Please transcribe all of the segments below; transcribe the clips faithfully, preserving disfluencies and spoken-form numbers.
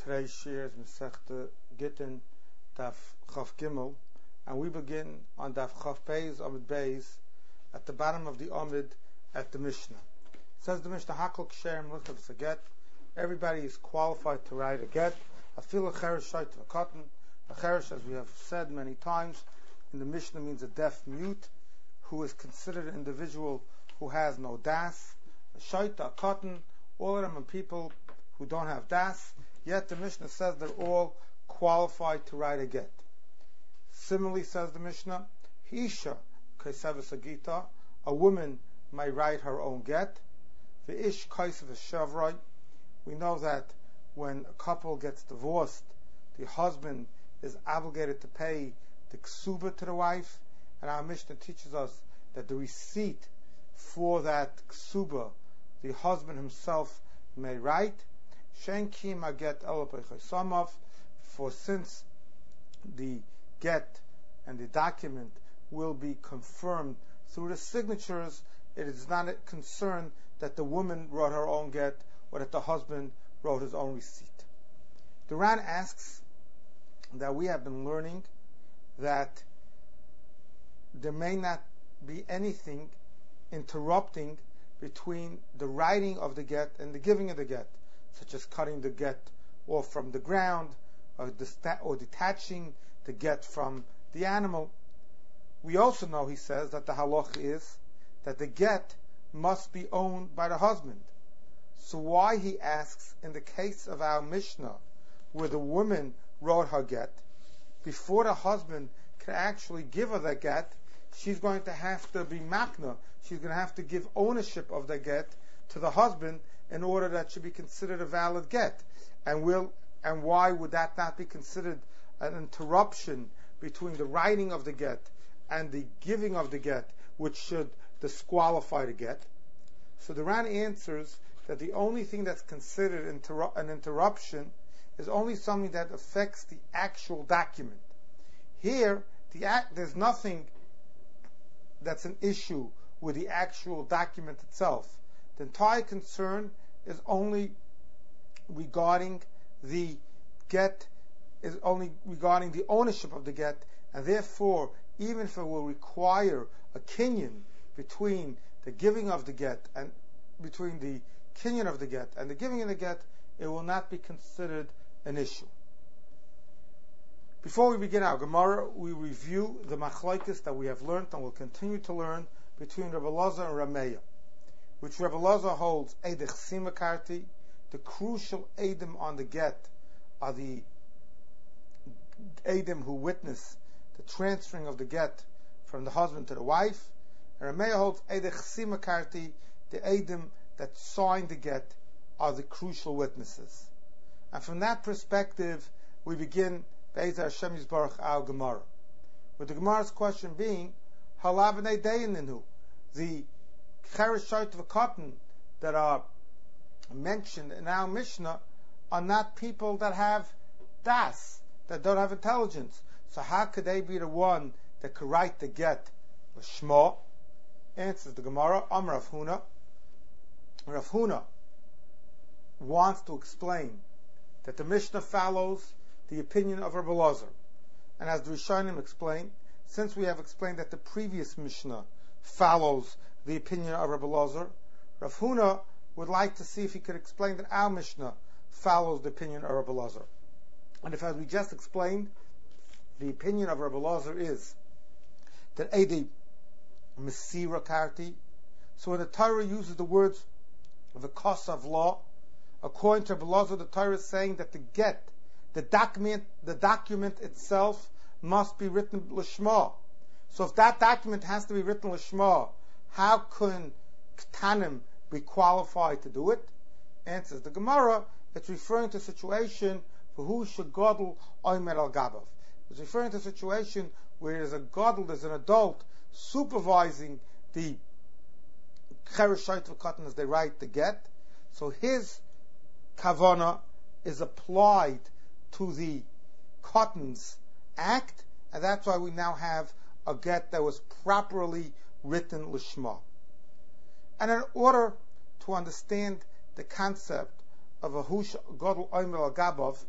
Today's shir is Masechta Gittin Daf Chaf Gimel, and we begin on Daf Chaf Beis Amud Beis at the bottom of the Amud at the Mishnah. It says the Mishnah Hakol Ksherim Luchav Saget. Everybody is qualified to write a get. Afil Cheresh Shait V'Katan. A Cheresh, as we have said many times in the Mishnah, means a deaf mute who is considered an individual who has no das. A Shait, a Katan, all of them are people who don't have das. Yet the Mishnah says they're all qualified to write a get. Similarly, says the Mishnah, Isha Kaisevis Agita, a woman may write her own get. The Ish Kaisevis Shavroi, we know that when a couple gets divorced, the husband is obligated to pay the ksuba to the wife, and our Mishnah teaches us that the receipt for that ksuba, the husband himself may write. Shen Kim get for since the get and the document will be confirmed through the signatures, it is not a concern that the woman wrote her own get or that the husband wrote his own receipt. The Ran asks that we have been learning that there may not be anything interrupting between the writing of the get and the giving of the get, such as cutting the get off from the ground or, dista- or detaching the get from the animal. We also know, he says, that the halach is that the get must be owned by the husband. So why, he asks, in the case of our Mishnah, where the woman wrote her get, before the husband can actually give her the get, she's going to have to be makna, she's going to have to give ownership of the get to the husband in order that should be considered a valid get. And will and why would that not be considered an interruption between the writing of the get and the giving of the get, which should disqualify the get? So the Ran answers that the only thing that's considered inter- an interruption is only something that affects the actual document. Here, the act, there's nothing that's an issue with the actual document itself. The entire concern is only regarding the get, is only regarding the ownership of the get, and therefore, even if it will require a kinyan between the giving of the get and between the kinyan of the get and the giving of the get, it will not be considered an issue. Before we begin our Gemara, we review the machlokes that we have learned and will continue to learn between Rabbi Elazar and Rameya, which Rabbi Elazar holds Eidech Simakarti. The crucial Eidim on the get are the Eidim who witness the transferring of the get from the husband to the wife. And Rameya holds Eidech Simakarti, the Eidim that signed the get are the crucial witnesses. And from that perspective, we begin Be'ez Hashem Yisbarach our Gemara, with the Gemara's question being, Halavnei Deyininu, the Cheresh Shait V'Katan that are mentioned in our Mishnah are not people that have das, that don't have intelligence. So how could they be the one that could write the get l'shma? Answers the Gemara, Amar Rav Huna. Rav Huna wants to explain that the Mishnah follows the opinion of Rabbi Elazar. And as the Rishonim explained, since we have explained that the previous Mishnah follows the opinion of Rabbi Elazar, Rav Huna would like to see if he could explain that our Mishnah follows the opinion of Rabbi Elazar. And if, as we just explained, the opinion of Rabbi Elazar is that Eidi Mesira Karti, so when the Torah uses the words of the Kosav law, according to Rabbi Elazar, the Torah is saying that the get, the document, the document itself must be written l'shma. So if that document has to be written l'shma, how can Ktanim be qualified to do it? Answers the Gemara, it's referring to a situation for who should gadol oimer al gabav. It's referring to a situation where there's a gadol, there's an adult supervising the Cheresh Shait V'Katan as they write the get. So his kavana is applied to the Katan's act, and that's why we now have a get that was properly written l'shma. And in order to understand the concept of a hush gadol oimer al gabav,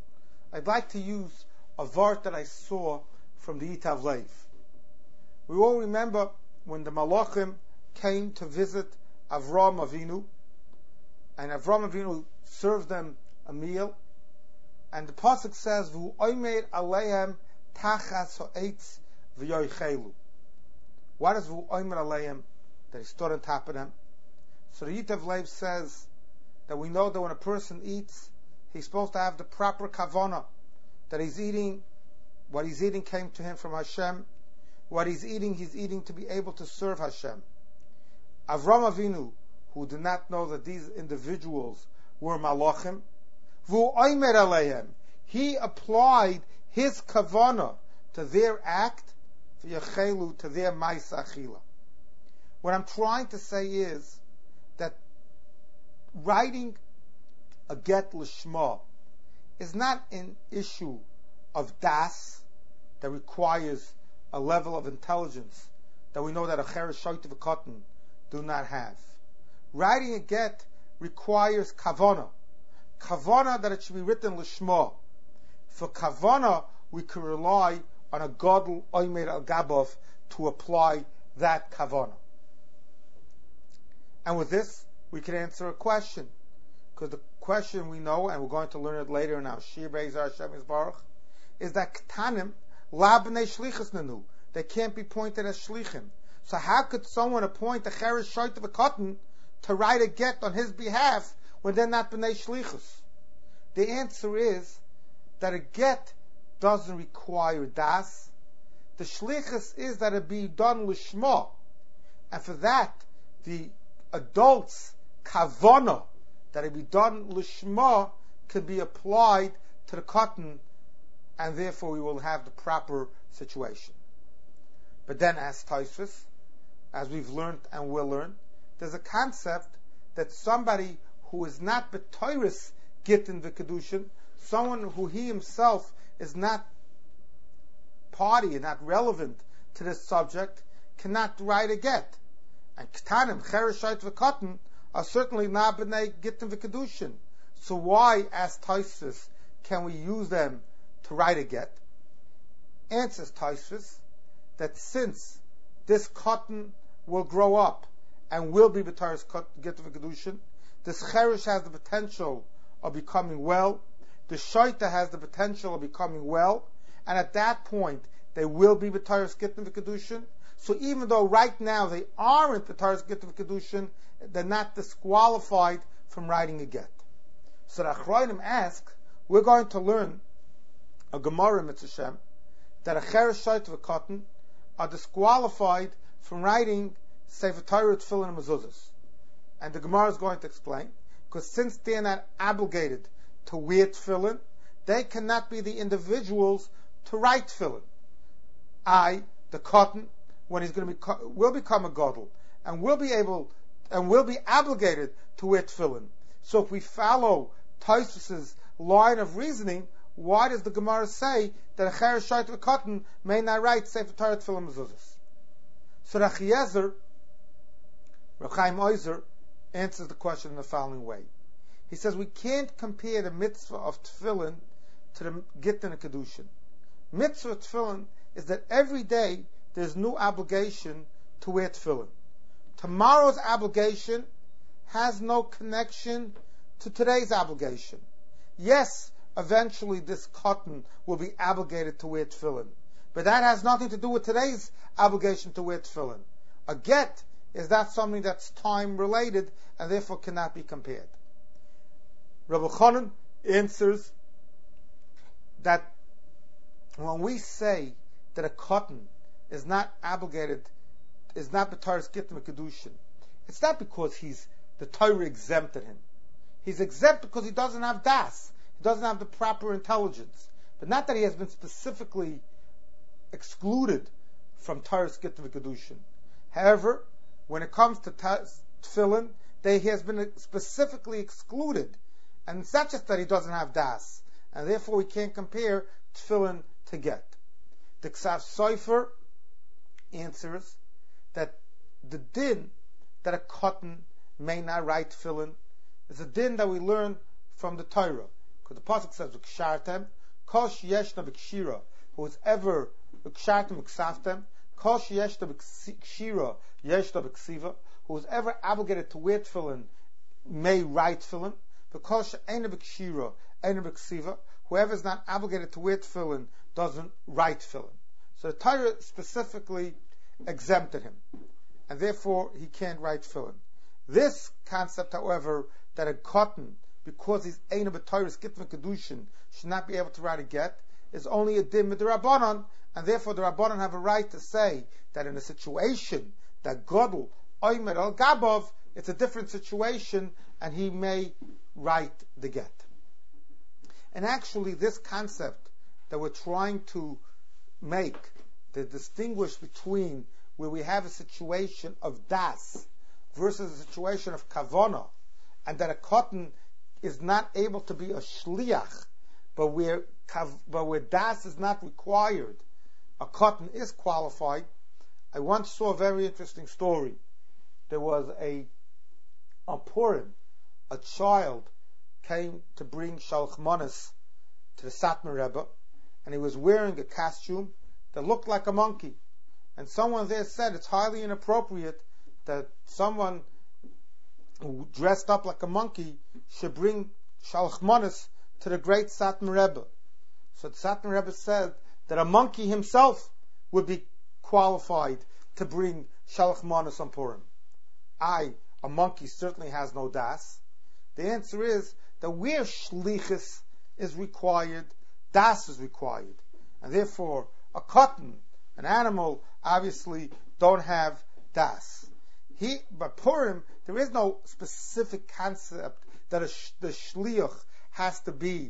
I'd like to use a vart that I saw from the Itav Leiv. We all remember when the Malachim came to visit Avram Avinu, and Avram Avinu served them a meal, and the pasuk says, "V'hu omer aleihem tachas ha'etz v'yoichelu." What is "v'hu omer aleihem"? That he stood on top of them. So the Itav Leiv says that we know that when a person eats, he's supposed to have the proper kavanah, that he's eating, what he's eating came to him from Hashem. What he's eating, he's eating to be able to serve Hashem. Avram Avinu, who did not know that these individuals were malachim, v'hu omer aleihem, he applied his kavanah to their act, v'yachelu, to their mais achila. What I'm trying to say is that writing a get lishma is not an issue of das that requires a level of intelligence that we know that a cheresh shoyt of cotton do not have. Writing a get requires kavana. Kavana that it should be written lishma. For kavana, we can rely on a gadol oimer al gabov to apply that kavana. And with this, we can answer a question. Because the question we know, and we're going to learn it later in our Shir Be'ezar Hashem Yisbarach, is that Ketanim, La b'nei shlichus nanu. They can't be pointed as shlichim. So how could someone appoint a cheresh shoyt of a cotton to write a get on his behalf when they're not b'nei shlichus? The answer is that a get doesn't require das. The shlichus is that it be done lishma. And for that, the adults' kavana, that it be done lishma, can be applied to the cotton, and therefore we will have the proper situation. But then, as Tosfos, as we've learned and will learn, there's a concept that somebody who is not b'toiris gittin v'kedushin, someone who he himself is not party and not relevant to this subject, cannot write a get. And ketanim, cheresh shoyt v'cotton, are certainly not b'nei gittin v'kedushin. So why, as Tosfos, can we use them to write a get? Answers Tosfos that since this cotton will grow up and will be b'taris gittin v'kedushin, this cheresh has the potential of becoming well, the shoyta has the potential of becoming well, and at that point they will be b'taris gittin v'kedushin. So even though right now they aren't b'taris gittin v'kedushin, they're not disqualified from writing a get. So the Achronim ask, we're going to learn a Gemara Mitzvah Shem, that a cheresh shoyt v'cotton are disqualified from writing Sefer Torah, Tefillin, and Mezuzos. And the Gemara is going to explain, because since they're not obligated to wear tefillin, they cannot be the individuals to write tefillin. I, the cotton, when he's going to be, will become a gadol, and will be able, and will be obligated to wear tefillin. So if we follow Tosfos' line of reasoning, why does the Gemara say that a cheresh shoyt v'cotton may not write Sefer Torah, Tefillin, Mezuzos? So Rav Eliezer, Rav Chaim Oizer, answers the question in the following way. He says we can't compare the mitzvah of tefillin to the gittin and kedushin. Mitzvah of tefillin is that every day there's no obligation to wear tefillin. Tomorrow's obligation has no connection to today's obligation. Yes, eventually this cotton will be obligated to wear tefillin, but that has nothing to do with today's obligation to wear tefillin. A get is not something that's time related and therefore cannot be compared. Rabbi Chanan answers that when we say that a cotton is not obligated, is not b'taris gittin v'kedushin, it's not because he's the Torah exempted him. He's exempt because he doesn't have das. He doesn't have the proper intelligence. But not that he has been specifically excluded from Torah's gittin v'kedushin. However, when it comes to tefillin, they, he has been specifically excluded. And it's not just that he doesn't have das. And therefore we can't compare tefillin to get. The Ksav Sofer answers that the din that a cotton may not write tefillin is a din that we learn from the Torah. Because the pasuk says, "V'kshartem Kol sheyeshna b'kshira, who is ever kshartem ksaftem, Kol sheyeshna b'kshira yeshna b'ksiva, who is ever obligated to wear tefillin may write tefillin. Because she'ena b'kshira, ena b'ksiva, whoever is not obligated to wear tefillin doesn't write tefillin. So the Torah specifically exempted him, and therefore he can't write tefillin. This concept, however, that a cotton, because he's ena b'Torah's gitva kedushin, should not be able to write a get, is only a din with the Rabbanon, and therefore the Rabbanon have a right to say that in a situation that Godel oimer al gabov, it's a different situation, and he may write the get. And actually, this concept that we're trying to make, to distinguish between where we have a situation of das versus a situation of kavana, and that a cotton is not able to be a shliach, but where but where das is not required, a cotton is qualified. I once saw a very interesting story. There was a on Purim, a child came to bring shalchmanis to the Satmar Rebbe, and he was wearing a costume that looked like a monkey. And someone there said it's highly inappropriate that someone who dressed up like a monkey should bring shalchmanis to the great Satmar Rebbe. So the Satmar Rebbe said that a monkey himself would be qualified to bring shalchmanis on Purim. I, a monkey, certainly has no das. The answer is that where shlichus is required, das is required. And therefore, a cotton, an animal, obviously don't have das. He, but Purim, there is no specific concept that a, the shliach has to be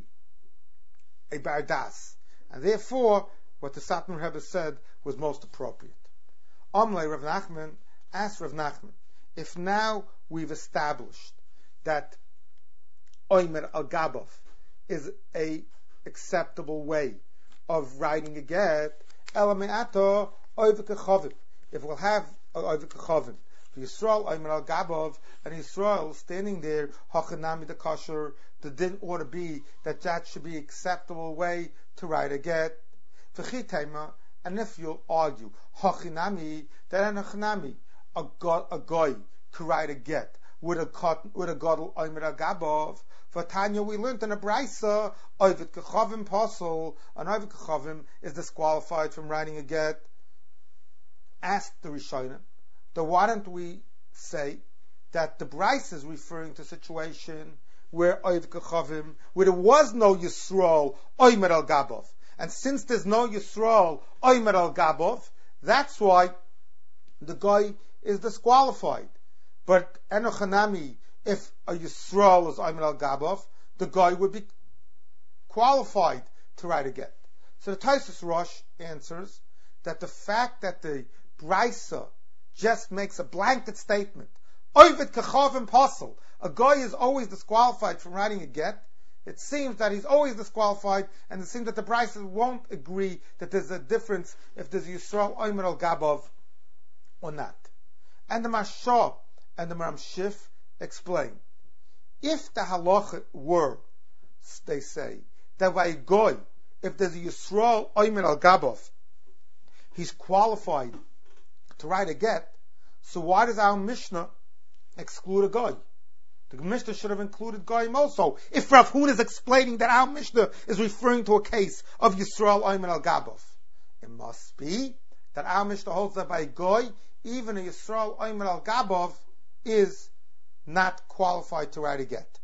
a bar das. And therefore, what the Satmar Rebbe said was most appropriate. Amlei Rav Nachman asked Rav Nachman, if now we've established that Oimer al Gabov is a acceptable way of writing a get, Elameato Oivik Chavim. If we'll have Oivik Chavim, Yisrael Oimer al Gabov, and Yisrael standing there, Hachanami the kosher, the din ought to be that that should be acceptable way to write a get. V'chitema, and if you'll argue, Hachanami, that an Hachanami, a guy could write a get with a cotton, with a godel Oimer al Gabov. For Tanya, we learned in a brisa, Oivik Chavim Posel, and Oivik Chavim is disqualified from writing a get. Asked the Rishonim, then why don't we say that the brisa is referring to a situation where Oivik Chavim, where there was no Yisrael Oimer al Gabov, and since there's no Yisrael Oimer al Gabov, that's why the guy is disqualified. But Enochanami, if a Yisrael is Oimer al Gabov, the guy would be qualified to write a get. So the Taisus Rosh answers that the fact that the brisa just makes a blanket statement, Oivik Kachavim Posel, a guy is always disqualified from writing a get, it seems that he's always disqualified, and it seems that the brisa won't agree that there's a difference if there's Yisrael Oimer al Gabov or not. And the Mashah and the Maramshif explain, if the halacha were, they say, that by a goy, if there's a Yisrael Oimer al Gabov, he's qualified to write a get, so why does our Mishnah exclude a goy? The Mishnah should have included goyim also. If Rav Huna is explaining that our Mishnah is referring to a case of Yisrael Oimer al Gabov, it must be that our Mishnah holds that by a goy, even a Yisrael Oimer al Gabov is not qualified to write a get.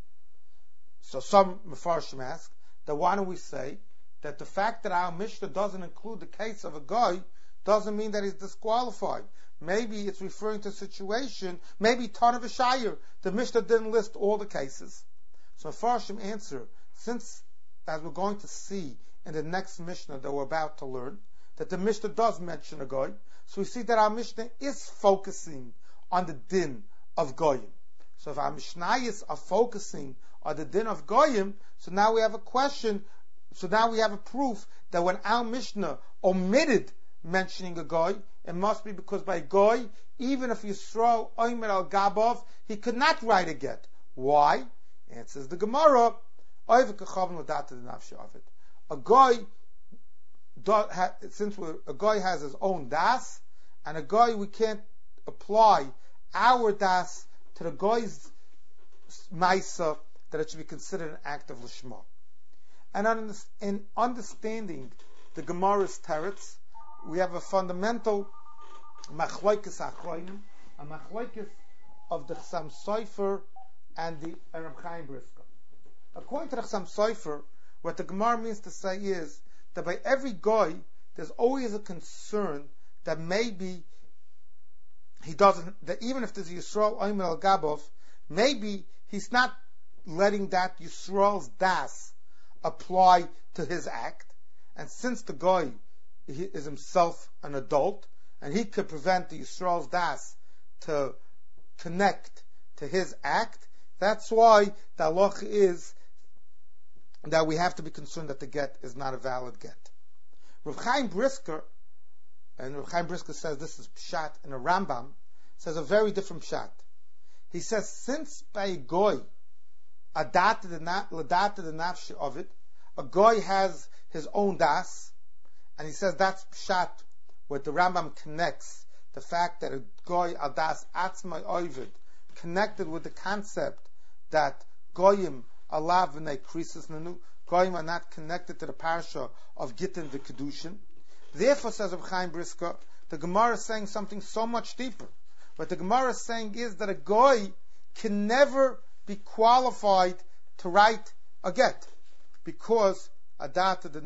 So some Mefarshim ask that why don't we say that the fact that our Mishnah doesn't include the case of a guy doesn't mean that he's disqualified. Maybe it's referring to a situation, maybe Ton of Shire, the Mishnah didn't list all the cases. So Mefarshim answer, since, as we're going to see in the next Mishnah that we're about to learn, that the Mishnah does mention a guy, so we see that our Mishnah is focusing on the din of goyim. So if our Mishnayos are focusing on the din of goyim, so now we have a question, so now we have a proof that when our Mishnah omitted mentioning a goy, it must be because by goy, even if Yisrael Oimer al Gabov, he could not write a get. Why? Answers the Gemara, A guy, since we're, a guy has his own das, and a guy we can't apply our das to the guy's maisa, that it should be considered an act of lishma. And in understanding the Gemara's teretz, we have a fundamental machlokes achronim, a machlokes of the Chassam Sofer and the Reb Chaim Brisker. According to the Chassam Sofer, what the Gemara means to say is that by every guy, there's always a concern that maybe he doesn't, that even if there's a Yisrael Oimer al Gabov, maybe he's not letting that Yisrael's das apply to his act. And since the guy he is himself an adult, and he could prevent the Yisrael's das to connect to his act, that's why the halacha is that we have to be concerned that the get is not a valid get. Reb Chaim Brisker, and Reb Chaim Brisker says this is pshat in a Rambam, says a very different pshat. He says, since by a goy, adata the nafshi of it, a goy has his own das, and he says that's pshat, where the Rambam connects the fact that a goy adas atzmai oivid, connected with the concept that goyim alav v'nei krisis nanu, goyim are not connected to the parasha of Gittin the Kedushin. Therefore, says Reb Chaim Brisker, the Gemara is saying something so much deeper. What the Gemara is saying is that a goy can never be qualified to write a get, because adata the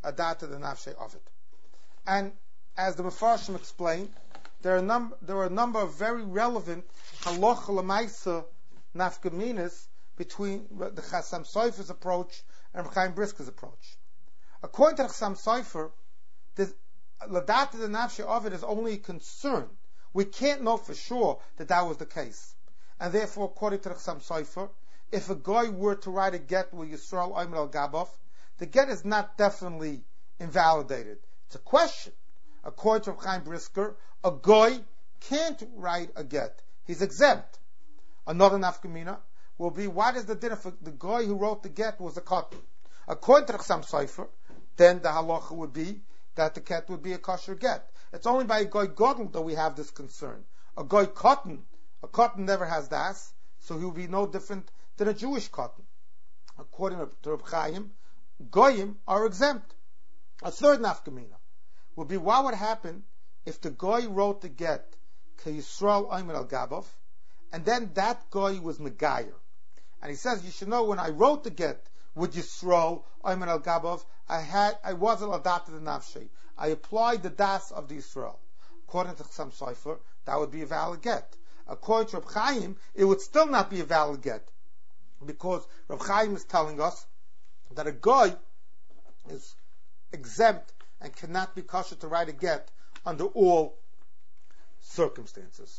nafshe of it. And as the Mefarshim explained, there are, num- there are a number of very relevant halacha l'maisa nafkaminas between the Chassam Sofer's approach and Chaim Brisker's approach. According to the Chassam Sofer, the ladata the nafshe of it is only a concern. We can't know for sure that that was the case. And therefore, according to the Chassam Sofer, if a guy were to write a get with Yisrael Oimer al Gabov, the get is not definitely invalidated. It's a question. According to Chaim Brisker, a guy can't write a get. He's exempt. Another nafkamina will be, what is the dinner for the guy who wrote the get was a cotton? According to the Chassam Sofer, then the halacha would be that the get would be a kosher get. It's only by a goy godel that we have this concern. A goy cotton, a cotton never has das, so he will be no different than a Jewish cotton. According to Reb Chaim, goyim are exempt. A third nafkamina will be, what would happen if the goy wrote the get ke Yisrael Oimer al Gabov, and then that goy was Megayer. And he says, you should know, when I wrote the get with Yisrael Oimer al Gabov, I had, I wasn't adapted to nafshe. I applied the das of the Yisrael. According to Chassam Sofer, that would be a valid get. According to Reb Chaim, it would still not be a valid get, because Reb Chaim is telling us that a goy is exempt and cannot be kosher to write a get under all circumstances.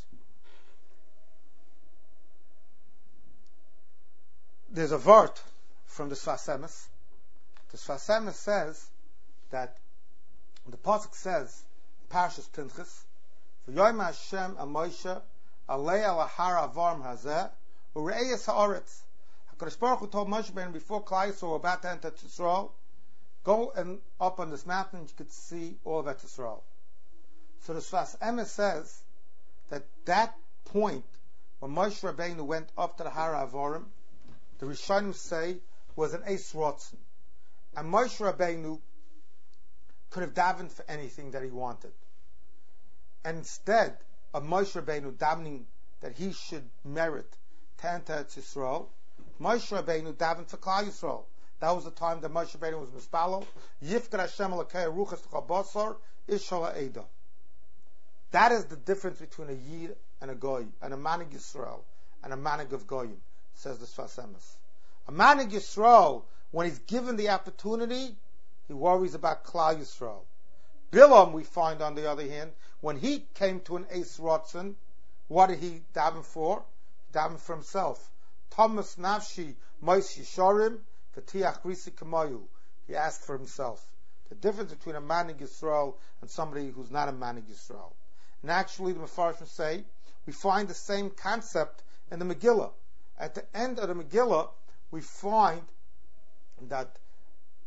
There's a vart from the Sfas Emes. The Sfas Emes says that the pasuk says, Parshas Pinchas, "V'yoyim Hashem a Moshe alei al har avarm hazeh ureis haaretz." HaKadosh Baruch Hu told Moshe Rabbeinu before Klal Yisrael were about to enter Yisrael, go and up on this mountain, you could see all of Yisrael. So the Sfas Emes says that that point when Moshe Rabbeinu went up to the Har Avarim, the Rishonim say was an Eis Rotzen, and Moshe Rabbeinu could have davened for anything that he wanted. And instead of Moshe Rabbeinu davening that he should merit to enter Yisrael, Moshe Rabbeinu davened for Klal Yisrael. That was the time that Moshe Rabbeinu was mispalo. Yifkar Hashem Elokei Ruchas Chabasar Ishal Eida. That is the difference between a Yid and a Goy, and a Manig Yisrael, and a Manig of Goyim, says the Sfas Emes. A Manig Yisrael, when he's given the opportunity, he worries about Klal Yisrael. Bilam, we find on the other hand, when he came to an Eis Rotzen, what did he daven for? He davened for himself. Thomas Nafshi Mois Yisharim V'tiach Risi Kamayu. He asked for himself. The difference between a Manig Yisrael and somebody who's not a Manig Yisrael. And actually, the Mefarshim say, we find the same concept in the Megillah. At the end of the Megillah, we find that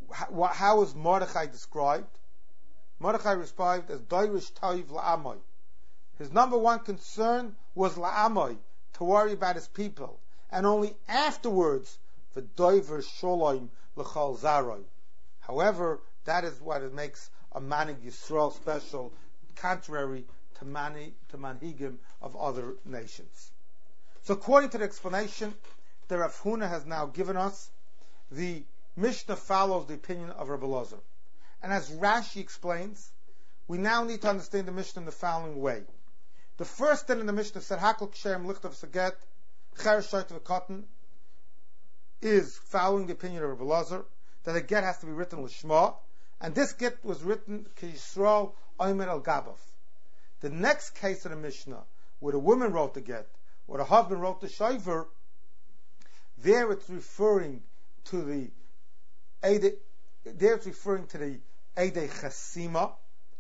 how, how is Mordechai described? Mordechai described as Doirish Toiv La'amoy. His number one concern was La'amoy, to worry about his people, and only afterwards for Doiver Sholoim L'chol Zaroi. However, that is what it makes a Manig Yisrael special, contrary to Mani to Manhigim of other nations. So, according to the explanation that Rav Huna has now given us, the Mishnah follows the opinion of Rabbi Elazar. And as Rashi explains, we now need to understand the Mishnah in the following way. The first thing in the Mishnah said, Hakol Kshem Lichtav Saget, Cher Shoit V'Katan, is following the opinion of Rabbi Elazar, that a get has to be written L'Shma, and this get was written Ki Yisrael Omer El Gabav. The next case in the Mishnah, where the woman wrote the get, or the husband wrote the shayver, there it's referring to the Eide, there it's referring to the Eide Chasima.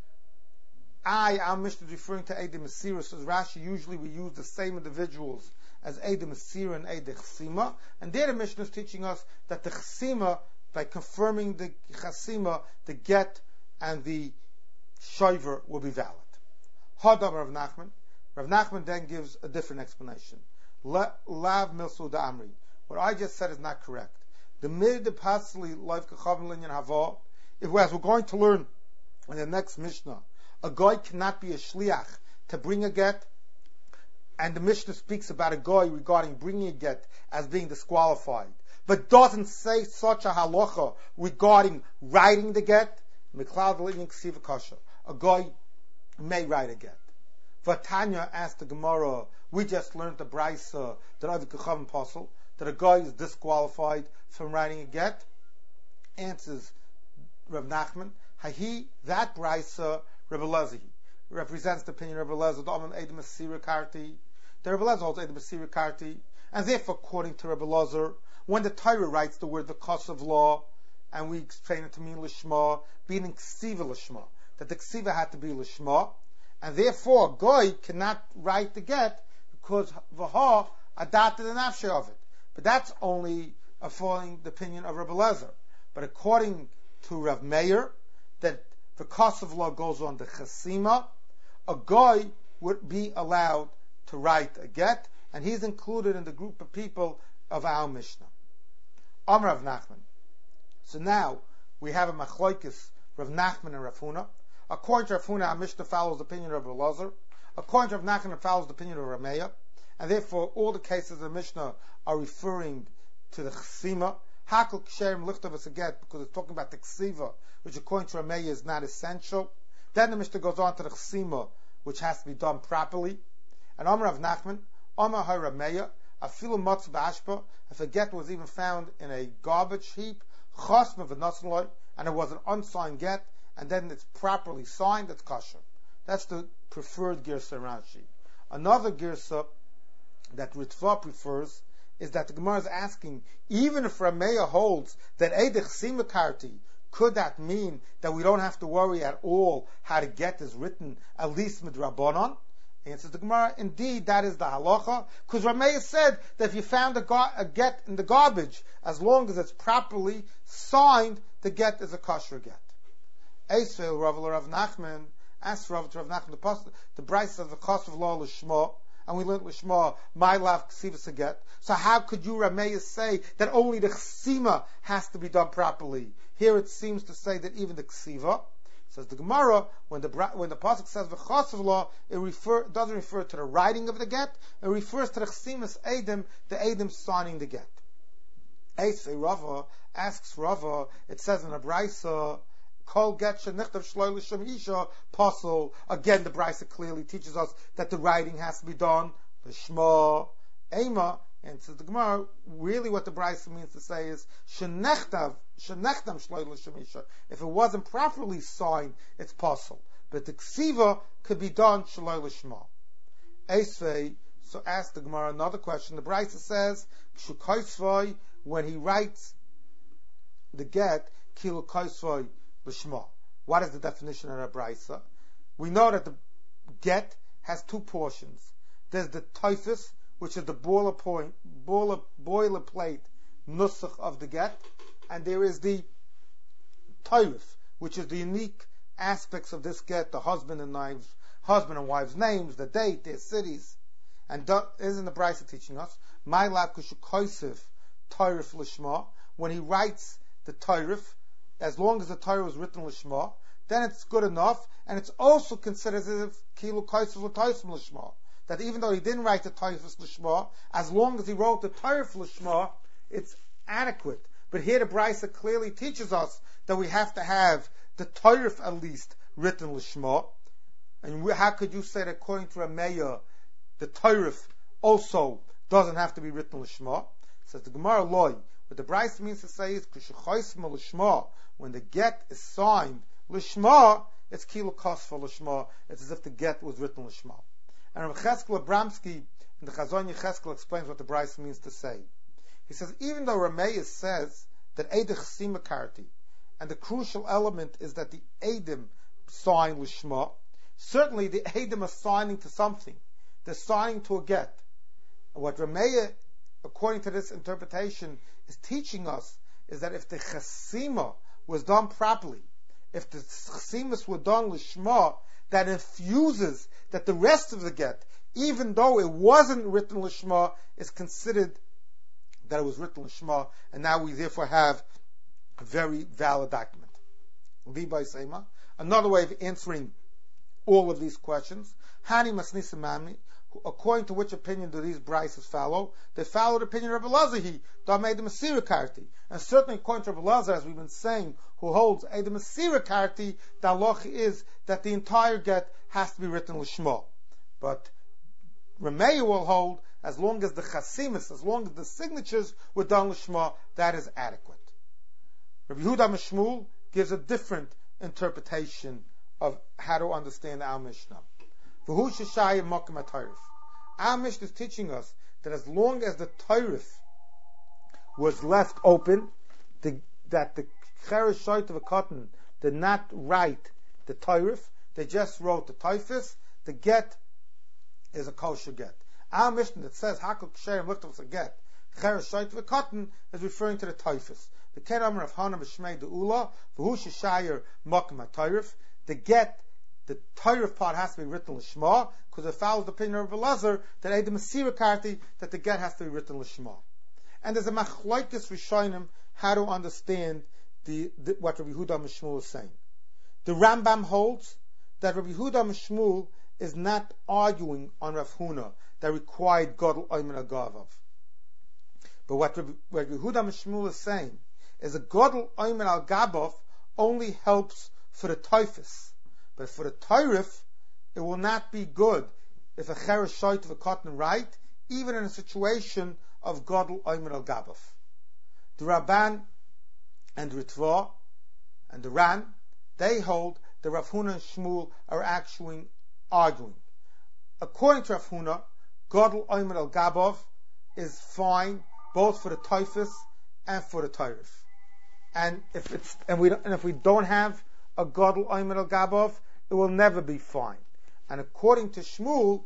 I, our Mishnah is referring to Eide Masira, says Rashi, usually we use the same individuals as Eide Masira and Eide Chasima, and there the Mishnah is teaching us that the Chasima, by confirming the Chasima, the get and the shayver will be valid. Hadam Rav Nachman. Rav Nachman then gives a different explanation. Lav milsu da amri. What I just said is not correct. The mid pasli life kachavim linyan hava. If as we're going to learn in the next Mishnah, a guy cannot be a shliach to bring a get, and the Mishnah speaks about a guy regarding bringing a get as being disqualified, but doesn't say such a halacha regarding writing the get. Miklad linyan ksiva kasha. A guy may write a get. Vatanya asked the Gemara, we just learned the Braisa that Avi Kachavim Apostle, that a guy is disqualified from writing a get. Answers Rav Nachman, Hahi, that Braisa, Rabbi Elazar, represents the opinion of Rabbi Elazar, the Amam Eid Masira Karti, the Rabbi Elazar holds Eid Masira Karti, and therefore, according to Rabbi Elazar, when the Torah writes the word the cause of law, and we explain it to mean Lishma, being Ksiva Lishma, that the Ksiva had to be Lishma, and therefore a goy cannot write the get because Vaha adopted the nafshe of it. But that's only following the opinion of Rabbi Elazar. But according to Rav Meir, that the cost of law goes on the chasima, a goy would be allowed to write a get, and he's included in the group of people of our Mishnah. Amr Rav Nachman. So now we have a machlokes Rav Nachman and Rav Huna. According to Rav Huna, our Mishnah follows the opinion of Rav Elazar. According to Rav Nachman, it follows the opinion of Rav Meir. And therefore, all the cases of the Mishnah are referring to the chasima. Hakol ksherim lichtav as a get, because it's talking about the ksiva, which according to Rav Meir is not essential. Then the Mishnah goes on to the chasima, which has to be done properly. And Amar Rav Nachman, Amar ha Rav Meir, afilu matz ba'ashpa, if a get was even found in a garbage heap, chasma v'nasaloi, and it was an unsigned get, and then it's properly signed, it's kosher. That's the preferred girsa Rashi. Another girsa that Ritva prefers is that the Gemara is asking, even if Rameya holds that Eidech Simakarti, could that mean that we don't have to worry at all how to get is written, at least midrabanan? Answers the Gemara, indeed, that is the halacha, because Rameya said that if you found a, gar- a get in the garbage, as long as it's properly signed, the get is a kosher get. Eisvel Rav Rav Nachman asked Rav Rav Nachman the pasuk, the Braisa says the cost of law Lishma, and we learned Lishma my love ksivas a get. So how could you Rameya say that only the chsima has to be done properly? Here it seems to say that even the ksiva, says the Gemara, when the when the pasuk says the chas of law, it refer doesn't refer to the writing of the get, it refers to the chsimas edim, the edim signing the get. Eisei Rava asks Rava, it says in a Braisa, Kol get shenichtav shloi l'shem isha pasul. Again, the Brisa clearly teaches us that the writing has to be done l'shma ema. And says the Gemara, really what the Brisa means to say is shenechtav shenechtav shloi l'shem isha. If it wasn't properly signed, it's pasul. But the ksiva could be done shloi l'shma. Esvei. So ask the Gemara another question. The Brisa says kshukaisvoi, when he writes the get kilu kaisvoi. What is the definition of a Braisa? We know that the get has two portions. There's the typhus, which is the boiler point, boiler, boilerplate nusach of the get, and there is the Torif, which is the unique aspects of this get, the husband and wives, husband and wives' names, the date, their cities. And do, isn't the Brisa teaching us? My lakush koisiv Torif lishma. When he writes the Torif, as long as the Torah was written lishma, then it's good enough, and it's also considered as if kilu koisiv l'toisim lishma. That even though he didn't write the Torah lishma, as long as he wrote the Torah lishma, it's adequate. But here the Brisa clearly teaches us that we have to have the Torah at least written lishma. And we, how could you say that according to Rameya, the Torah also doesn't have to be written lishma? Says the Gemara loy. What the Brisa means to say is kushechoisma lishma. When the get is signed lishma, it's kilo kosfa lishma. It's as if the get was written lishma. And Rav Cheskel Abramsky in the Chazon Yecheskel explains what the Brisa means to say. He says, even though Rameya says that Eidich Simakarti, and the crucial element is that the Eidim sign lishma, certainly the Eidim are signing to something. They're signing to a get. And what Rameya, according to this interpretation, is teaching us is that if the chasima was done properly, if the chasimas were done lishma, that infuses that the rest of the get, even though it wasn't written lishma, is considered that it was written lishma, and now we therefore have a very valid document. Another way of answering all of these questions, Hani Masnisa Mami, according to which opinion do these brises follow? They follow the opinion of Rabbi Lazahi, that made the Masira Karti. And certainly according to Rabbi Lazar, as we've been saying, who holds a the Masira Karti, the halacha is that the entire get has to be written lishma. But Rameya will hold, as long as the chasimis, as long as the signatures were done lishma, that is adequate. Rabbi Yehuda Mishmul gives a different interpretation of how to understand our Mishnah. V'hu sheshayim mokim ha-Torah. Our Mishnah is teaching us that as long as the Torah was left open, the, that the Cheresh Shoit of a cotton did not write the Torah, they just wrote the Toifus, the get is a kosher get. Our Mishnah that says Hakol Ksherim Lichtos a get, Cheresh Shoit of a cotton, is referring to the Toifus. The Ken Amar of Hana B'Shmei De'ula, V'hu sheshayim mokim ha-Torah. The get, the Torah part has to be written lishma, because it follows the opinion of Elazar that Eid Masira Karti, that the get has to be written lishma. And there's a machlokes rishonim how to understand the, the, what Rabbi Yehuda Mishmul is saying. The Rambam holds that Rabbi Yehuda Mishmul is not arguing on Rav Huna that required Gadol Oymen Agavav. But what Rabbi, what Rabbi Yehuda Mishmul is saying is a Gadol Oymen Agavav only helps for the Toifus. But for the Torif, it will not be good if a Cheresh Shoit of a cotton right, even in a situation of Gadol Oymen al Gabav. The Rabban and Ritva and the Ran, they hold that Rav Huna and Shmuel are actually arguing. According to Rav Huna, Gadol Oymen al Gabav is fine both for the Toifus and for the Torif. And if it's and we and if we don't have a Gadol Oymen al Gabav, it will never be fine. And according to Shmuel,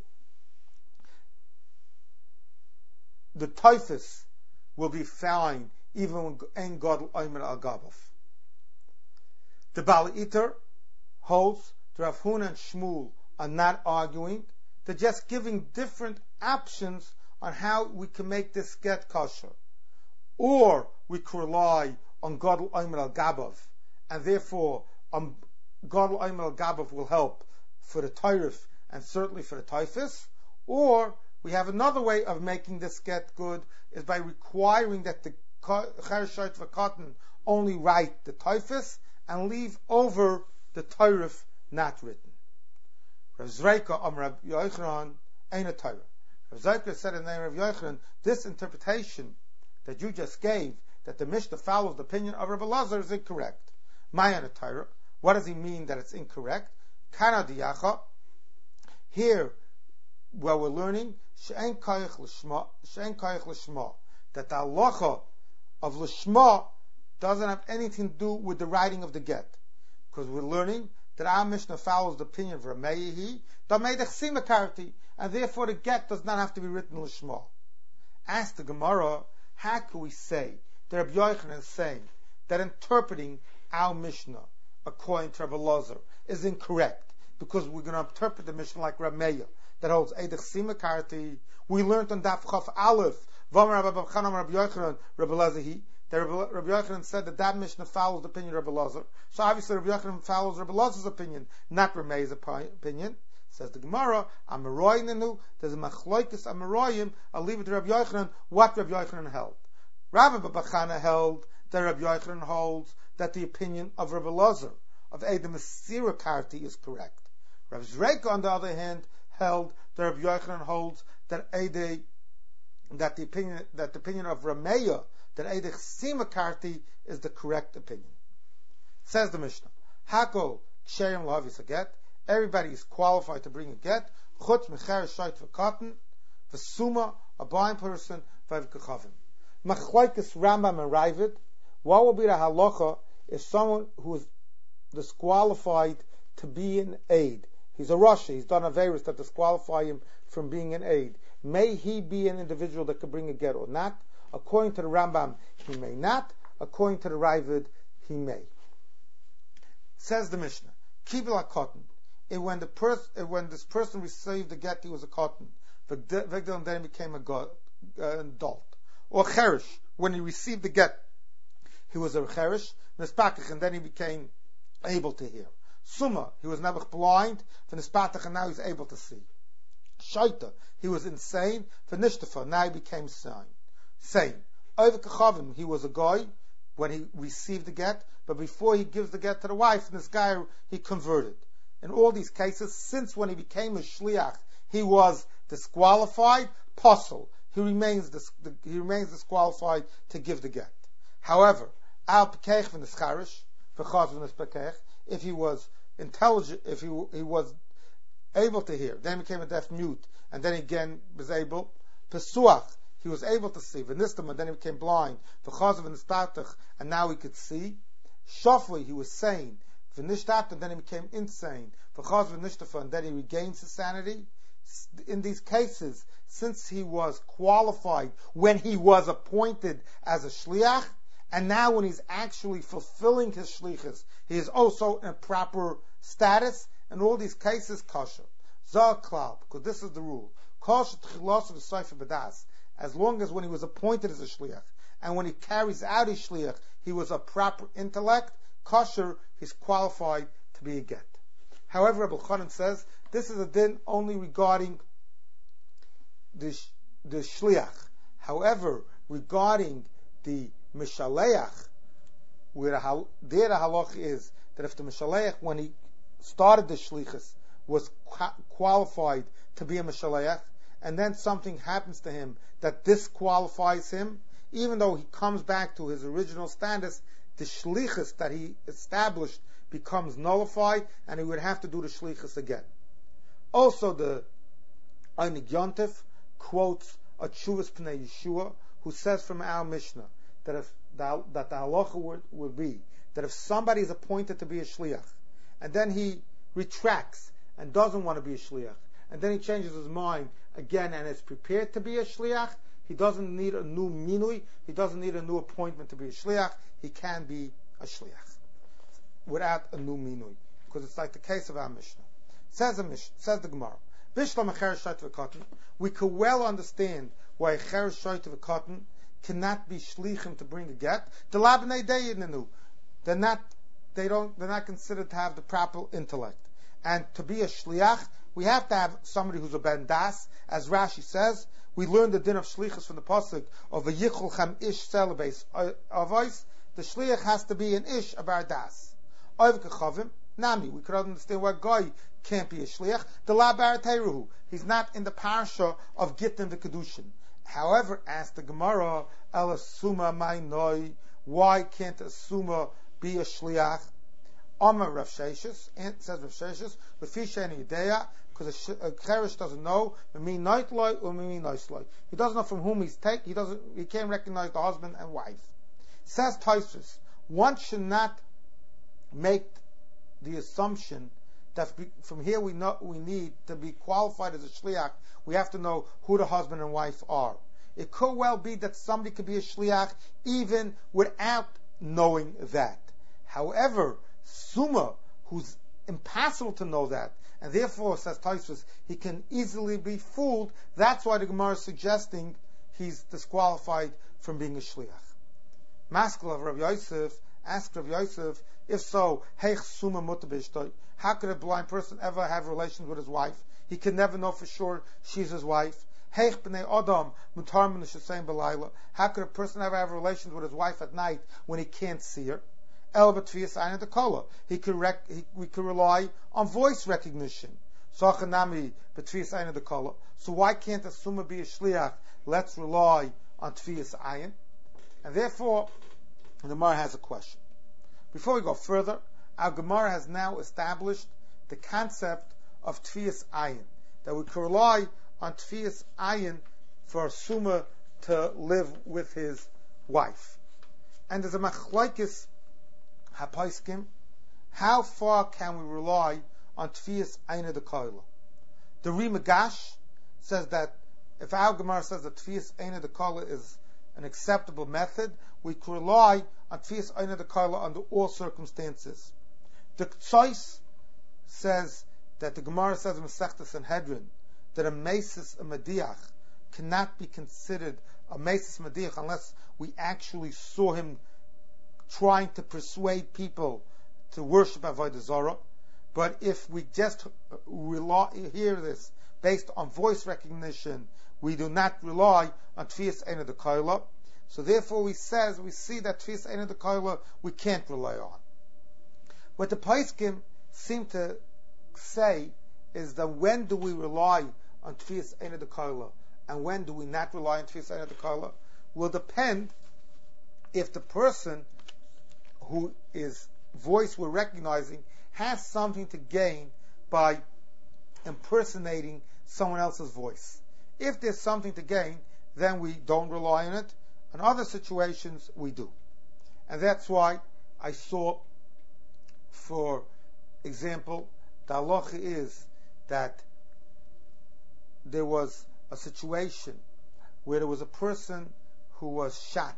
the Toifus will be fine even when ein Gadol Oymen al Gabav. The Baal Iter holds that Rav Huna and Shmuel are not arguing; they're just giving different options on how we can make this get kosher. Or we could rely on Gadol Oymen al Gabav, and therefore um, Gadol Oymen al Gabav will help for the Torif and certainly for the Toifus. Or we have another way of making this get good, is by requiring that the Cheresh Shoit of a cotton only write the Toifus and leave over the Torif not written. Rav Zreika Amar Rav Yochanan ain't a Torah. Rav Zreika said in the name of Yochanan, this interpretation that you just gave, that the Mishnah follows the opinion of Rav Elazar, is incorrect. Mayan a Torah. What does he mean that it's incorrect? Kana diyacha. Here, where we're learning, she'en kayach l'shma, she'en kayach l'shma, that the halacha of l'shma doesn't have anything to do with the writing of the get, because we're learning that our Mishnah follows the opinion of Rameyahi, Dameidach Simakarti, and therefore the get does not have to be written l'shma. Ask the Gemara, how can we say that Rabbi Yochanan is saying that interpreting our Mishnah, according to Rabbi Lazar, is incorrect, because we're going to interpret the Mishnah like Rabbi Meir, that holds Eidech Sima Karti. We learned on Daf Chaf Aleph, V'amar Rabbi Chanan Rabbi Yochanan Rabbi Lazar he, that Rabbi Yochanan said that that Mishnah follows the opinion of Rabbi Lazar. So obviously Rabbi Yochanan follows Rabbi Lazar's opinion, not Rabbi Meir's opinion. Says the Gemara, Amaroy Nenu, there's a Machloikis Amaroyim, I'll leave it to Rabbi Yochanan, what Rabbi Yochanan held. Rabbi Babachana held that Rabbi Yochanan holds that the opinion of Rabbi Lazar, of Eidem Masira Karti, is correct. Rabbi Zreika, on the other hand, held that Rabbi Yochanan holds that Eidei, that the opinion, that the opinion of Rameya, that Eidech Sima Karti, is the correct opinion. Says the Mishnah, Hakol Ksherim Lavis a get. Everybody is qualified to bring a get. Chutz mecher shayt v'katan, v'suma, a blind person, v'evkachavim. Machlokes Rambam and Ravid. What will be the halacha if someone who is disqualified to be an aid? He's a Rasha, he's done a virus that disqualify him from being an aid. May he be an individual that could bring a get or not? According to the Rambam, he may not. According to the Ravid, he may. Says the Mishnah, Kibla cotton. When the pers- when this person received the get, he was a cotton. Vigdal, and then he became a go- uh, adult. Or cherish, when he received the get, he was a cherish. Nispatach, and then he became able to hear. Summa, he was never blind. For nispatach, and now he's able to see. Shaita, he was insane. For nishtafa, now he became sane. Sane. Over kachavim, he was a guy when he received the get, but before he gives the get to the wife, and this guy he converted. In all these cases, since when he became a shliach, he was disqualified, puzzle. He remains dis- he remains disqualified to give the get. However, al pekech v'nescharish, v'chaz v'nespekech, if he was intelligent, if he he was able to hear, then he became a deaf mute, and then again was able, pesuach, he was able to see, v'nistam, and then he became blind, v'chaz v'nespatach, and now he could see. Shofli, he was sane. V'nishtat, and then he became insane. V'chaz v'nishtafa, and then he regains his sanity. In these cases, since he was qualified when he was appointed as a shliach, and now when he's actually fulfilling his shlichus, he is also in a proper status. In all these cases, kosher. Zah klal, because this is the rule. Kosher tchilos v'soifa b'das. As long as when he was appointed as a shliach, and when he carries out his shliach, he was a proper intellect, kosher, he's qualified to be a get. However, Rabbi Chanan says this is a din only regarding the the shliach. However, regarding the mishaleach, where the, there the halach is that if the mishaleach, when he started the shlichus, was qualified to be a mishaleach, and then something happens to him that disqualifies him, even though he comes back to his original status, the shlichus that he established becomes nullified, and he would have to do the shlichus again. Also, the Einig Yontif quotes a Tshuvas Pnei Yeshua, who says from our Mishnah that if the, that the halacha would, would be that if somebody is appointed to be a shliach, and then he retracts and doesn't want to be a shliach, and then he changes his mind again and is prepared to be a shliach, he doesn't need a new minui, he doesn't need a new appointment to be a shliach, he can be a shliach without a new minui, because it's like the case of our Mishnah. Says the Mishnah, says the Gemara, we could well understand why a cheresh shayt v'katan cannot be shlichim to bring a get. They're not, they don't, they're not considered to have the proper intellect. And to be a shliach, we have to have somebody who's a ben das, as Rashi says. We learned the din of shlichus from the pasuk of a yichul chem ish celebes avos. The shliach has to be an ish abar das. Oiv kechavim nami. We could understand why guy can't be a shliach. The la bar teiruhu. He's not in the parsha of Gittin the kedushin. However, asked the Gemara, el asuma my noi. Why can't a suma be a shliach? Amar Rav Sheshes, and says Rav Sheshes, Lefisha and Yudea, because a cheresh doesn't know, he doesn't know from whom he's taken, he doesn't, he can't recognize the husband and wife. Says Tosfos, one should not make the assumption that from here we know we need to be qualified as a shliach, we have to know who the husband and wife are. It could well be that somebody could be a shliach even without knowing that. However, Suma, who's impossible to know that, and therefore, says Tosfos, he can easily be fooled, that's why the Gemara is suggesting he's disqualified from being a shliach. Maskil of Rav Yosef asked Rav Yosef, if so, Heich Suma Mutter B'Ishtoi, how could a blind person ever have relations with his wife? He can never know for sure she's his wife. Heich B'nei Adam Mutar Min L'Shasem B'Layla, how could a person ever have relations with his wife at night when he can't see her? El B'Tvias Ayin Dekola, he could rec- he, we could rely on voice recognition. Sachanami B'Tvias Ayin Dekola. So why can't a Suma be a shliach? Let's rely on Tvias Ayin. And therefore, the Gemara has a question. Before we go further, our Gemara has now established the concept of Tvias Ayin, that we can rely on Tvias Ayin for a Suma to live with his wife. And there's a machlokes hapaiskim, how far can we rely on Tvias Ayin Dekola? The Rimagash says that if our Gemara says that Tvias Ayin Dekola is an acceptable method, we can rely on Tvias Ayin Dekola under all circumstances. The Ktsois says that the Gemara says in Masechta Sanhedrin that a Mesis, a Mediach, cannot be considered a Mesis Mediach unless we actually saw him trying to persuade people to worship Avodah Zarah. But if we just rely, hear this based on voice recognition, we do not rely on Tvias Eina Dekola. So therefore we says, we see that Tvias Eina Dekola we can't rely on. What the Paiskim seem to say is that when do we rely on Tvias Eina Dekola and when do we not rely on Tvias Eina Dekola will depend if the person who is voice we're recognizing has something to gain by impersonating someone else's voice. If there's something to gain, then we don't rely on it. In other situations, we do. And that's why I saw, for example, the halacha is that there was a situation where there was a person who was shot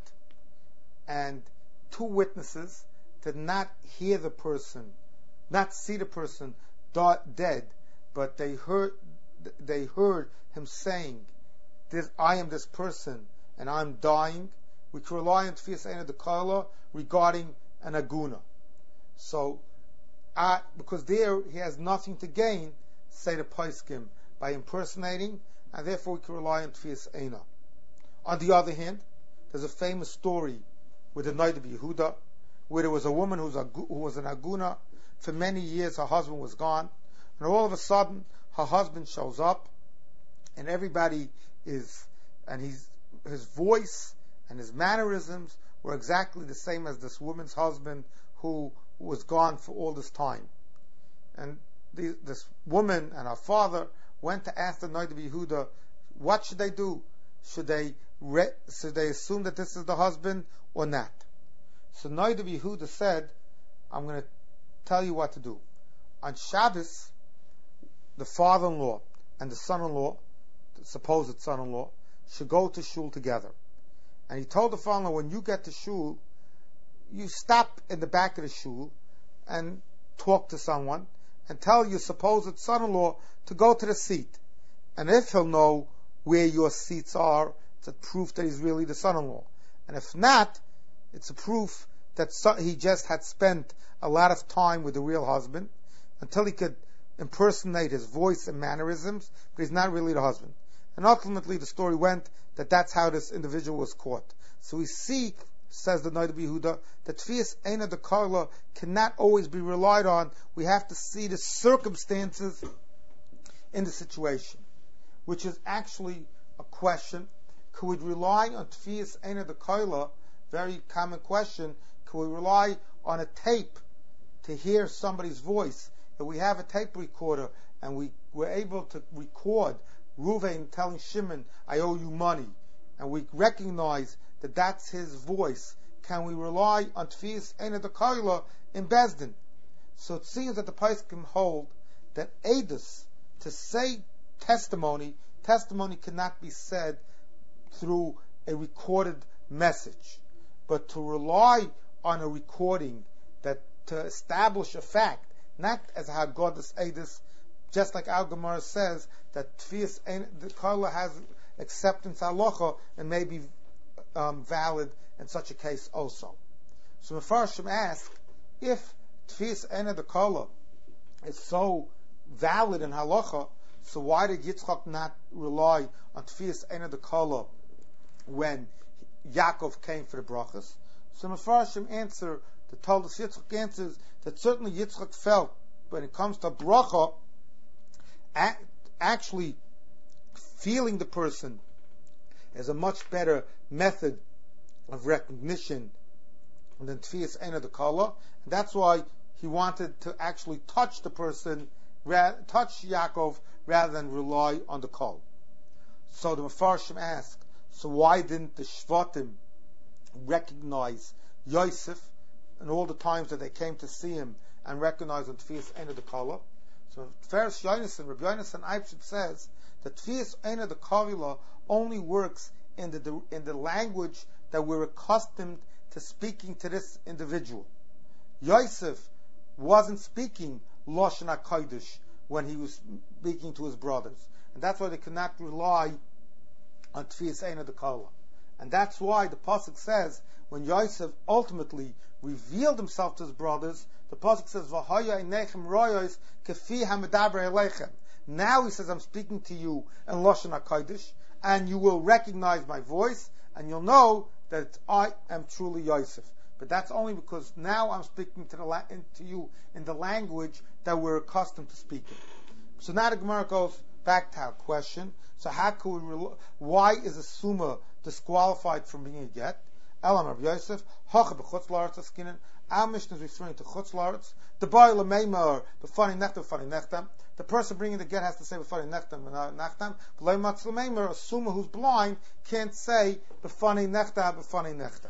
and two witnesses did not hear the person, not see the person dead, but they heard they heard him saying, this, I am this person and I'm dying. We can rely on Tvias Eina Dekola regarding an aguna. So, uh, because there he has nothing to gain, say the Paiskim, by impersonating, and therefore we can rely on Tvias Eina. On the other hand, there's a famous story with the Noda B'Yehuda, where there was a woman who was, a, who was an aguna. For many years her husband was gone, and all of a sudden her husband shows up, and everybody is, and he's, his voice and his mannerisms were exactly the same as this woman's husband who was gone for all this time. And the, this woman and her father went to ask the Noda B'Yehuda, what should they do? Should they re- should they assume that this is the husband or not? So Noda B'Yehuda said, I'm going to tell you what to do. On Shabbos, the father-in-law and the son-in-law, the supposed son-in-law, should go to shul together. And he told the father-in-law, when you get to shul, you stop in the back of the shul and talk to someone and tell your supposed son-in-law to go to the seat. And if he'll know where your seats are, it's a proof that he's really the son-in-law. And if not, it's a proof that so, he just had spent a lot of time with the real husband until he could impersonate his voice and mannerisms, but he's not really the husband. And ultimately the story went that that's how this individual was caught. So we see, says the Noda B'Yehuda, that Tvias Eina Dekola cannot always be relied on. We have to see the circumstances in the situation, which is actually a question. Could we rely on Tvias Eina Dekola? Very common question. Could we rely on a tape to hear somebody's voice? If we have a tape recorder and we were able to record Ruvain telling Shimon, I owe you money, and we recognize that that's his voice, can we rely on Tvias Eina Dekola in Bezdin? So it seems that the Paiskim hold that Eidos, to say testimony, testimony cannot be said through a recorded message, but to rely on a recording that to establish a fact, not as Haggadah's Eidus, just like Al Gemara says that Tfias the Kala has acceptance halacha and may be um, valid in such a case also. So Mefarshim ask, if Tfias Eina the Kala is so valid in halacha, so why did Yitzchak not rely on Tfias Eina the Kala when Yaakov came for the brachas? So Mefarshim answer, the Talmud Yitzchak answers that certainly Yitzchak felt when it comes to bracha, actually feeling the person is a much better method of recognition than Tfias Eina the Kala, and that's why he wanted to actually touch the person, touch Yaakov, rather than rely on the Kol. So the Mefarshim ask, so why didn't the Shvatim recognize Yosef and all the times that they came to see him and recognize on Tfias Eina the Kala? So Feres Yonason, Rabbi Yonason Eibshit says that Tfias Eina the Kala only works in the in the language that we're accustomed to speaking to this individual. Yosef wasn't speaking Lashon HaKodesh when he was speaking to his brothers, and that's why they could not rely on Tfias Eina the Kala. And that's why the pasuk says when Yosef ultimately revealed himself to his brothers, the pasuk says V'haya einechem royos kefi hamedaber elechem. Now he says, I'm speaking to you in Lashon HaKodesh, and you will recognize my voice, and you'll know that I am truly Yosef. But that's only because now I'm speaking to, the la- to you in the language that we're accustomed to speaking. So now the Gemara goes back to our question. So how can we? Re- why is a summa disqualified from being a get? Elam Rabbi Yosef, Hacha b'chutz la'aretz askinen. Our Mishnah is referring to chutz la'aretz. The boy l'meimar b'fani nechtam b'fani nechtam. The person bringing the get has to say b'fani nechtam and nechtam. V'lei matz l'meimar, a summa who's blind can't say b'fani nechtam b'fani nechtam.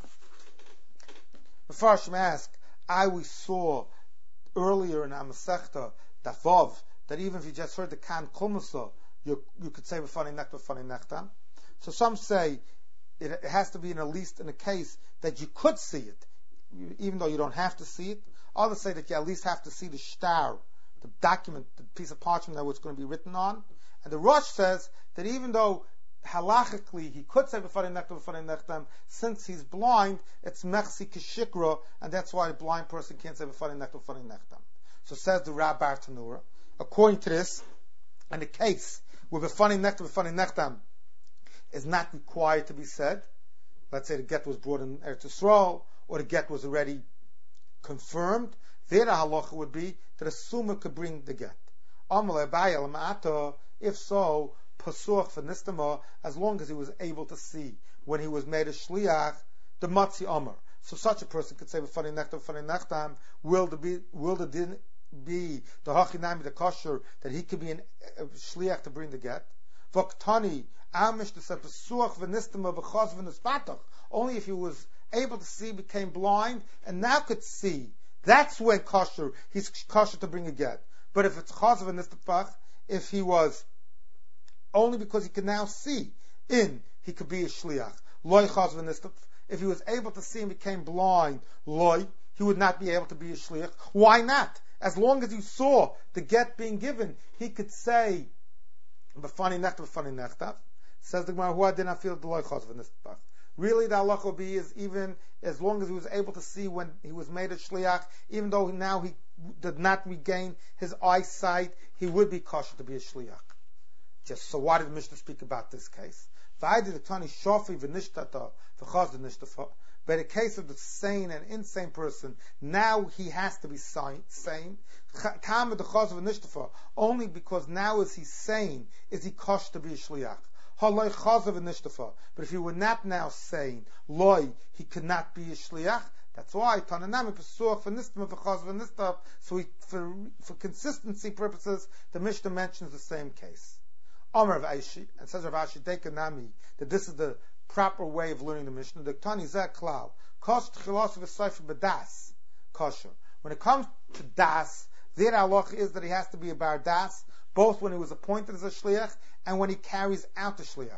Mefarshim ask, I we saw earlier in our Masechta Dafov that even if you just heard the kan kulmasa, you you could say b'fani nechtam b'fani nechtam. So some say it, it has to be in at least in a case that you could see it, even though you don't have to see it. Others say that you at least have to see the shtar, the document, the piece of parchment that was going to be written on. And the Rosh says that even though halachically he could say b'fani nechtam b'fani nechtam, since he's blind, it's mechsi kishikra, and that's why a blind person can't say b'fani nechtam b'fani nechtam. So says the Rab Bar Tanura, according to this, in the case where b'fani nechtam b'fani nechtam is not required to be said, let's say the get was brought in Eretz Yisrael, or the get was already confirmed, there the halacha would be that a summa could bring the get. If so, pasuach v'nistama, as long as he was able to see when he was made a shliach, the matzi omer. So such a person could say b'fani nechtam b'fani nechtam. Will the be will the din be the hachinami the kosher that he could be a shliach to bring the get? V'ktani our Mishnah said pasuach v'nistama v'chaz v'nispatach. Only if he was able to see, became blind, and now could see. That's when kosher, he's kosher to bring a get. But if it's chaz v'nispatach, if he was only because he can now see in, he could be a shliach. Loi chaz v'nispatach. If he was able to see and became blind, loi, he would not be able to be a shliach. Why not? As long as you saw the get being given, he could say, b'fani nechtav, b'fani nechtav. Says the Gemara, who did not feel the loi chaz v'nispatach. Really, the halacha will be is even as long as he was able to see when he was made a shliach, even though now he did not regain his eyesight, he would be kosher to be a shliach. Just so, why did the Mishnah speak about this case? By the case of the sane and insane person, now he has to be sane. Only because now is he sane, is he kosher to be a shliach. But if he were not now saying loy, he could not be a shliach. That's why so we, for for consistency purposes, the Mishnah mentions the same case. Amar of Aishi, and says Rav Ashi Dekanami that this is the proper way of learning the Mishnah. The Tani Zek Klal Kosh Tchilas v'Sayfer B'Das Kosher. When it comes to das, their halacha is that he has to be a bar das, both when he was appointed as a shliach and when he carries out the shliach.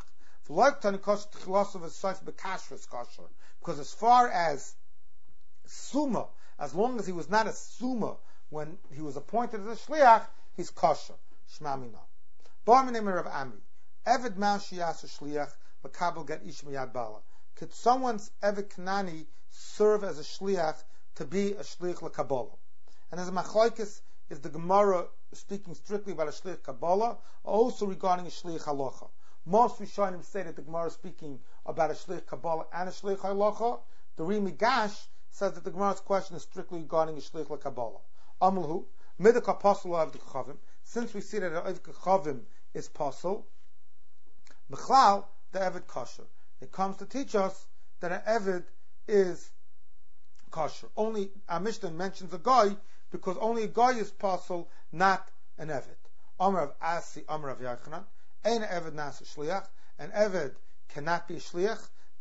Because as far as summa, as long as he was not a suma when he was appointed as a shliach, he's kosher. Shma mina. Ba'aminem Rav Ami. Eved man shiyas a shliach v'kabel get ish miyad bala. Could someone's Eved Kanani serve as a shliach to be a shliach l'kabbalah? And as a machlokes is the Gemara speaking strictly about a shliach kabbalah, also regarding a shliach halacha. Most Rishonim say that the Gemara is speaking about a shliach kabbalah and a shliach halacha. The Rimi Gash says that the Gemara's question is strictly regarding a shliach l'kabbalah. Amalhu midak apostle of the chavim. Since we see that the chavim is possible, Bichlal the Eved kosher. It comes to teach us that an Eved is kosher. Only our Mishnah mentions a guy because only a guy is possible, not an Eved. Amar of Asi, Amar of Yochanan, Ein Eved nas shliach. An Eved cannot be a shliach.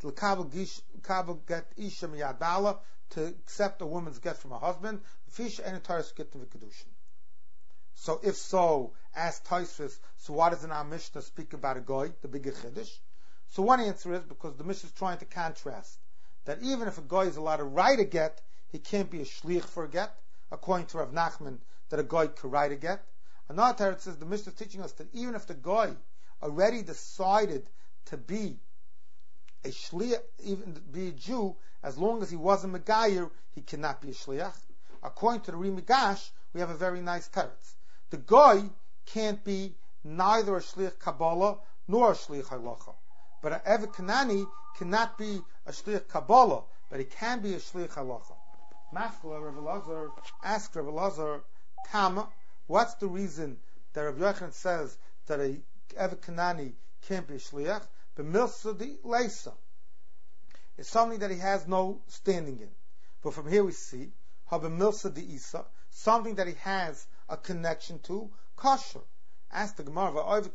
Kabel get isha miyad bala, to accept a woman's get from her husband. Fish and entire get to the kedushin. So if so, ask Tosfos, so why doesn't our Mishnah speak about a guy, the bigger chiddush? So one answer is because the Mishnah is trying to contrast that even if a guy is allowed to write a get, he can't be a shliach for a get, according to Rav Nachman, that a guy could write a get. Another teretz says the Mishnah is teaching us that even if the guy already decided to be a shliach, even to be a Jew, as long as he wasn't Megayer, he cannot be a shliach. According to the Rimi Gash, we have a very nice teretz. The guy can't be neither a shliach Kabbalah nor a shliach halacha. But an Eved Kanani cannot be a shliach Kabbalah, but he can be a shliach halacha. Mafkala Rav Elazar asked Rav Elazar, Tama, what's the reason that Rav Yochanan says that a Eved Kanani can't be a shliach? But milsa di leisa. It's something that he has no standing in. But from here we see how the milsa di isa, something that he has a connection to, kosher. Ask the Gemara,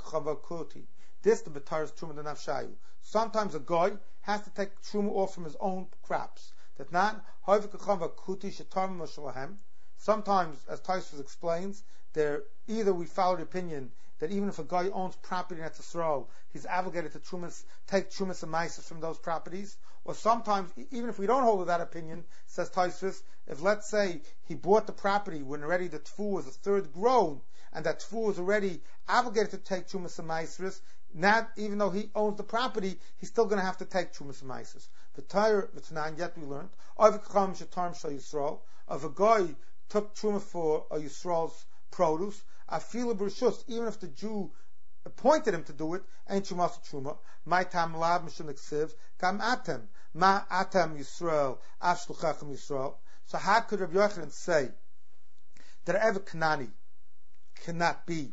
this the b'taras truma de nafshayu. Sometimes a guy has to take truma off from his own crops. That not sometimes, as Tosfos explains, there either we follow the opinion that even if a guy owns property in Eretz Yisrael, he's obligated to trumas, take trumas and maises from those properties. Or sometimes, even if we don't hold that opinion, says Tosfos, if let's say he bought the property when already the tfu was a third grown, and that tfu was already obligated to take trumas and maises, not even though he owns the property, he's still going to have to take trumas and maises. The Torah, V'tanan, yet we learned, of a guy took truma for a Yisrael's produce, afila b'rishus, even if the Jew appointed him to do it, ain't trumas truma. My tam lav mishum neksiv kam atem ma atem Yisrael af shluchachem Yisrael. So how could Rabbi Yochanan say that Eved Kanani cannot be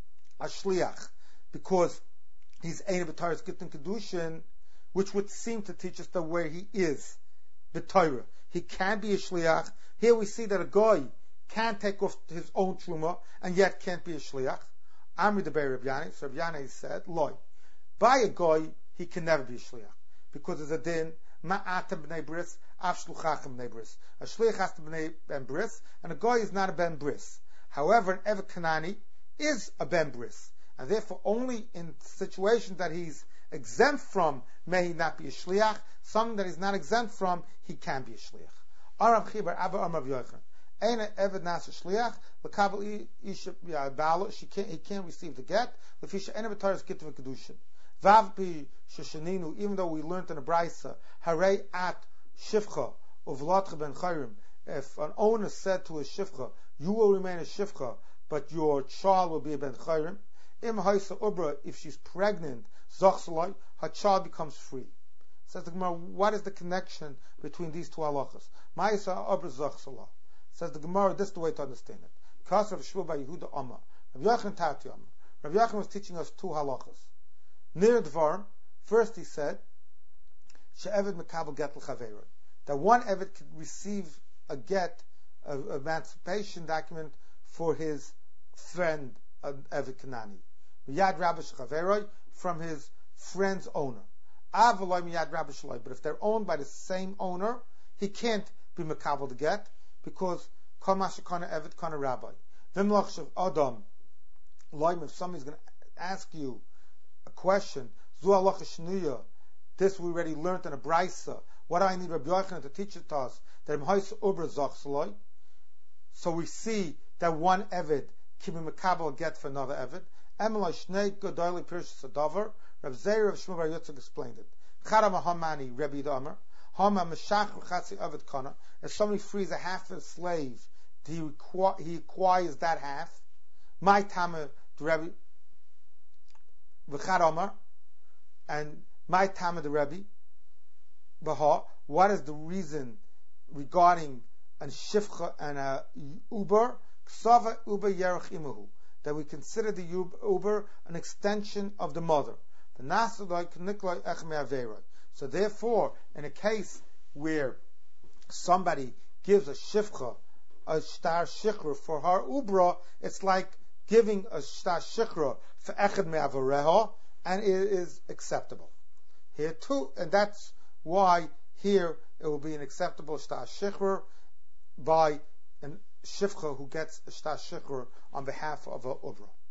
a shliach because he's ein b'taras gittin kedushin, which would seem to teach us that where he is b'Torah, he can be a shliach. Here we see that a guy can take off his own truma and yet can't be a shliach. Amri the Bei Rav Yanai, so Rav Yanai said, loy, by a guy he can never be a shliach because there's a din ma'atem b'nei bris af shluchachem b'nei bris. A shliach has to be ben bris, and a guy is not a ben bris. However, an Eved Kanani is a ben bris, and therefore only in situations that he's exempt from may he not be a shliach. Something that he's not exempt from, he can be a shliach. Arav Chibar Abba Amar Yochanan. Ein Eved nas shliach l'kabel isha bala. She can't. He can't receive the get. L'fisha ein b'taras get to kedushin. Vav pi sheshaninu. Even though we learned in the braysa, harei at shivcha uvlatcha ben chayrim. If an owner said to his shivcha, you will remain a shivcha, but your child will be a ben chayrim. Im haisa ubra. If she's pregnant, zachsalai, her child becomes free. Says the Gemara, what is the connection between these two halachas? Ma'isa ubra zachsalai. Says the Gemara, this is the way to understand it. Because of Shmuel by Yehuda Amma. Rav Yochanan Tati Amma. Rav Yochanan was teaching us two halachas. Nir Dvarim, first he said, She'eved mekabel get l'chaveiroi. That one Eved could receive a get, an emancipation document for his friend, Eved Kanani. Miyad Rabbi Shechaveiroi, from his friend's owner. Avaloi miyad Rabbi Shaloi. But if they're owned by the same owner, he can't be mekabel the get, because kol mashakana Eved kana rabbi. V'mlach shav adam loim. If somebody's going to ask you a question, zu halacha shnuya. This we already learned in a braysa. What do I need Rabbi Yochanan to teach it to us? That Mhois Uber Zochsaloi. So we see that one Eved Kimi Makabel get for another Eved. Emeloi Shnei Godoili Pirshus Adover. Rav Zeir of Shmuel Bar Yitzchak explained it. Charama Hamani Rebbe Domer. Hama Meshach Chatzi Eved Kana. If somebody frees a half of a slave, he, requ- he acquires that half. My Tama the Rebbe V'chad Omer. And my Tama the Rebbe Baha. What is the reason regarding an shifcha and a uber? Ksava uber yerach imahu. That we consider the uber an extension of the mother. So therefore, in a case where somebody gives a shifcha, a shtar shikra for her ubra, it's like giving a shtar shikra for echad me'avareha, and it is acceptable. Here too, and that's why here it will be an acceptable shtar shikra by an shifcha who gets a shtar shikra on behalf of a ubra.